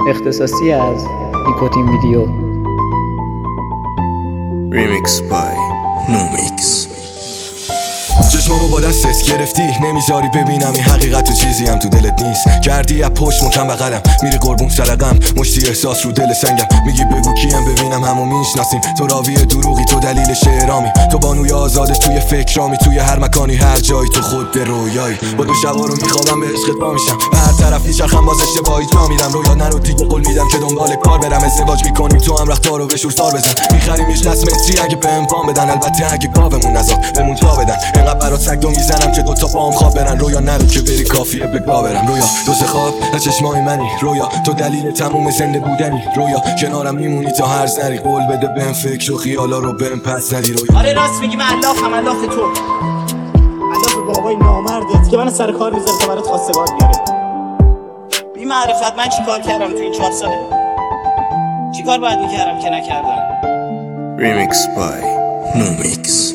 اختصاصی از نیکوتین ویدیو. Remix by NoMix. چشمامو با دستت گرفتی نمیذاری ببینم این حقیقت و چیزی هم تو دلت نیست. کردی از پشت مکم بغلم میری قربون سرقم، مشتی احساس رو دل سنگم. میگی بگو کیم ببینم همو میشناسیم. تو راوی دروغی، تو دلیل شعرامی، تو بانوی آزاده توی فکرامی. توی هر مکانی هر جایی تو خود به رویایی. با دو شبا رو میخوابم به عشقت پا میشم، به هر طرف میچرخم باز اشتباهی جا میرم. رویا نرو دیگه قول میدم که دنبال کار برم. ازدواج میکنیم تو هم رختارو به شور سار بزن. میخریم یه نصف متری اگه بهم پام بدن، البته اگه پاومون نزاد بهمون تا بدن. اینقدر برات سگدو میزنم که دوتا پام خواب برن. رویا نرو که بری کافیه بگا برم. رویا دوست خواب نه چشمای منی، رویا تو دلیل تموم زنده بودنی. رویا کنارم میمونی تا هر نری، قول بده بهم فکر و خیالا رو بهم پس ندی. رویا آره راست میگی، من اللهم الله تو الله بابای نامردت که من سر کار میذاره تا برات خواستگار بیاره. بی معرفت من چیکار کردم تو این 4 ساله؟ چیکار باید میکردم که نکردم؟ Remix by NoMix.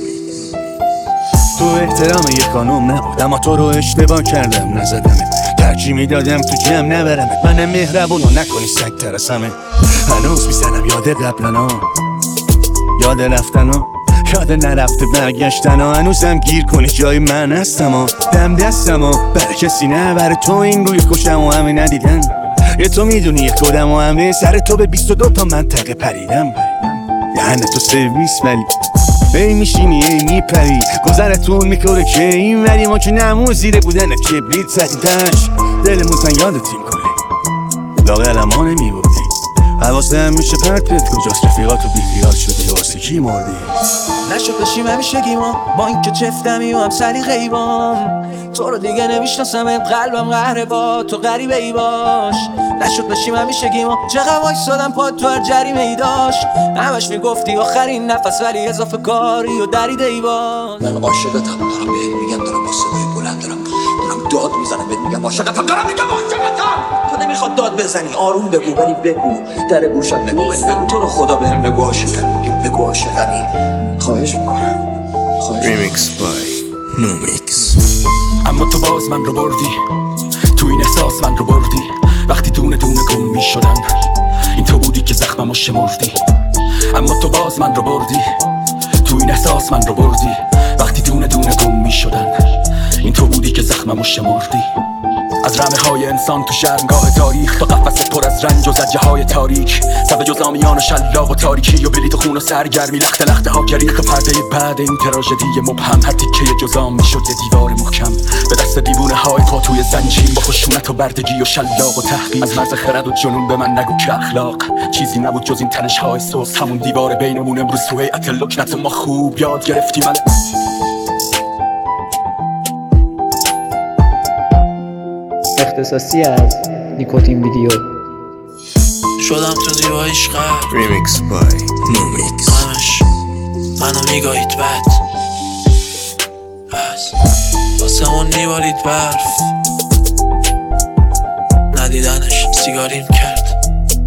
تو احترام یک خانوم نبود، اما تو رو اشتباه کردم نزدمت. ترجیح میدادم تو جمع نبرمت. من مهربونو نکنی سگ ترسمه. هنوز میزنم یاد قبلنا، یاد رفتنا، یاد نرفته برگشتنا. هنوزم گیر کنی جای من هستم دم دستم برای کسی نه، برای تو این روی کشم و همه ندیدن. یه تو میدونی یک خودم و همه سر تو به 22 تا منطقه پریدم. یعنی تو سرویس ولی ای میشینی ای میپری، گذرتون میکنه که این ولی ما که نمون زیره بودن کبریت زدیدش. دلمون تن یادتیم کنه لاغرم ها نمیبودی. حواسم میشه پرتت کجاست، رفیقاتو بیخیال شدی واسه کی مردی. نشد بشیم همیشه گیما با این که چفتمی و هم سری غیبام. تو رو دیگه نمیشناسم، قلبم قهره با تو غریبه ای باش. نشد بشیم همیشه گیما چقدر وایسادم پا تو هر جریمه ای داشت. همش میگفتی آخرین نفس ولی اضافه کاری و دریده ای باز. من عاشقتم، دارم بهت میگم، دارم با صدای بلند دارم داد میزنم بهت میگم عاشقتم، دارم میگم عاشقتم. تو نمیخواد داد بزنی، آروم بگو ولی بگو در گوشم نگو. تو رو خدا بهم بگو عاشقم، بگو عاشقمی. خواهش میکنم، خواهش. Remix by NoMix. اما تو باز من رو بردی، تو این احساس من رو بردی. وقتی دونه دونه گم می شدن، این تو بودی که زخممو شمردی. اما تو باز من رو بردی، تو این احساس من رو بردی. وقتی دونه دونه گم می شدن، این تو بودی که زخممو شمردی. از رمه های انسان تو شرمگاه تاریخ، تو قفس پر از رنج و زجه های تاریک. سب جزامیان و شلاق و تاریکی و بلیط خون و سرگرمی. لخت لخت ها گریخ پرده بعد این تراژدی مبهم. هر تیکه جزام میشد یه دیوار محکم به دست دیوونه های تو توی زنجیر. با خشونت و بردگی و شلاق و تحقیر. از مرز خرد و جنون به من نگو که اخلاق چیزی نبود جز این تنش های سوس. همون دیوار بینمون امروز تو هیئت لکنت ما خوب یاد گرفتی. من اختصاصی از نیکوتین ویدیو. شدم تو دیوایش غرق، Remix by NoMix. همش منو میگاهید بد، پس واسمون میبارید برف. ندیدنش سیگاریم کرد.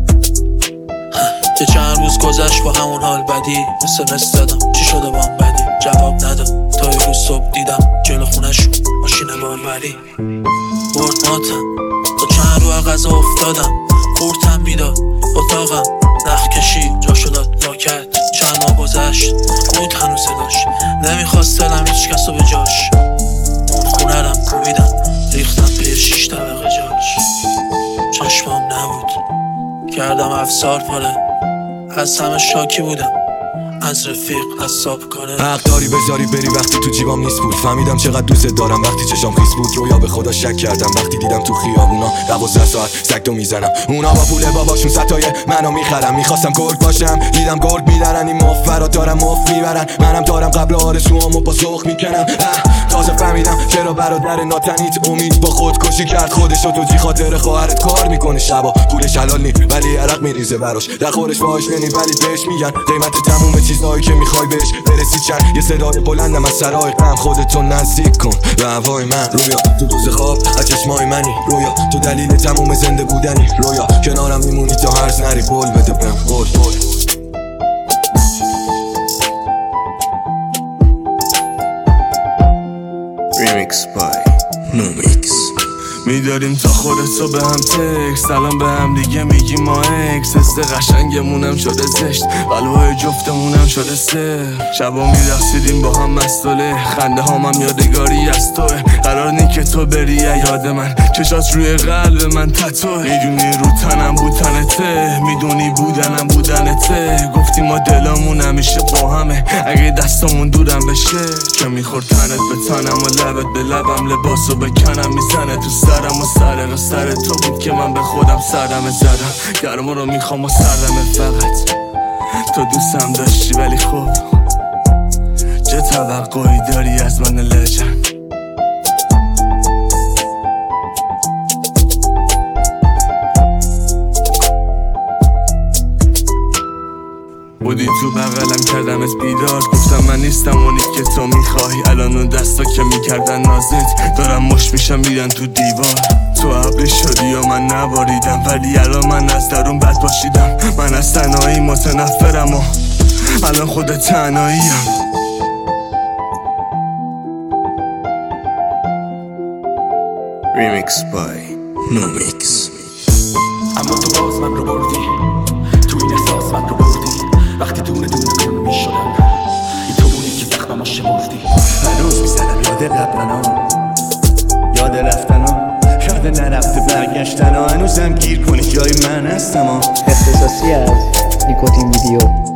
یه چند روز گذشت با همون حال بدی. SMS دادم چی شده با هم بدی، جواب نداد تا یه روز صبح دیدم جلو خونشون ماشین باربری. برد ماتم تا چند رو غذا افتادم. خورتم بیداد اتاقم نخ کشی جا شداد لاکت. چند ماه گذشت بود هنوز داشت. نمیخواست دلم هیچ کس رو به جاش. اون خونه رم کوبیدم ریختم پیر 6 طبقه جاش. چشمام نبود کردم افسار پاره. از همه شاکی بودم، از رفیق حساب کنه. حق داری بذاری بری وقتی تو جیبام نیست بود. فهمیدم چقدر دوست دارم وقتی چشام خیس بود. رویا به خدا شک کردم وقتی دیدم تو خیابونا 12 ساعت سگدو میزنم. اونا با پول باباشون ستای منو میخرم. میخواستم گرگ باشم دیدم گرگ میدارن. این مفرات دارم مف میبرن. منم دارم قبل آرزوامو با ذوق میکنم. تازه فهمیدم چرا برادر ناتنیت امید با خودکشی کرد خودشو. تو جی خاطر خواهرت کار میکنه شبا. پولش حلال نی ولی عرق میریزه براش. در خورش باهاش نی ولی بهش میگن قیمت تموم چیزایی که میخوای بهش برسی. چند یه صدای بلندم از سرای غم. خودتو نزدیک کن به هوای من. رویا تو دوز خواب از چشمای منی. رویا تو دلیل تموم زنده بودنی. رویا کنارم میمونی تا هرز نری. قول بده بهم قول. Remix by NoMix. میداریم تا خودتو به هم تکس. سلام به هم دیگه میگی ما اکس. حس قشنگمونم شده زشت، قلبای جفتمونم شده سر. شبا میرقصیدیم با هم مستوله، خنده هامم یادگاری از توه. قرار نی که تو بری یاد من، چشات روی قلب من تتوه. میدونی رو تنم بودنته، میدونی بودنم بودنته. گفتی ما دلامون همیشه با همه، اگه دستامون دورم بشه. که میخور تنت به تنم و لبت به لبم، لباسو بکنم میزنه تو سرم. و سر تو بود که من به خودم سرم زدم. گرما رو میخوام و سردم فقط تو دوستم داشتی، ولی خب چه توقعی داری از من لجن؟ بودی تو بغلم کردمت بیدار، گفتم من نیستم اونی که تو میخوای. الان اون دستا که میکردن نازت دارم مش میشم میرن تو دیوار. تو عبری شدی و من نباریدم، ولی الان من از درون بد باشیدم. من از تنهایی متنفرم و الان خودت تنهاییم. Remix by Numix. اما تو باز من رو بردی، تو این احساس من رو بردی. وقتی دونه گم میشدم، این تو بودی که زخممو شمردی. هنوز میزنم یاد قبلنا، یاد رفتنا، یاد نرفته برگشتنا. هنوزم گیر کنی جای من هستم. اختصاصی از نیکوتین ویدیو.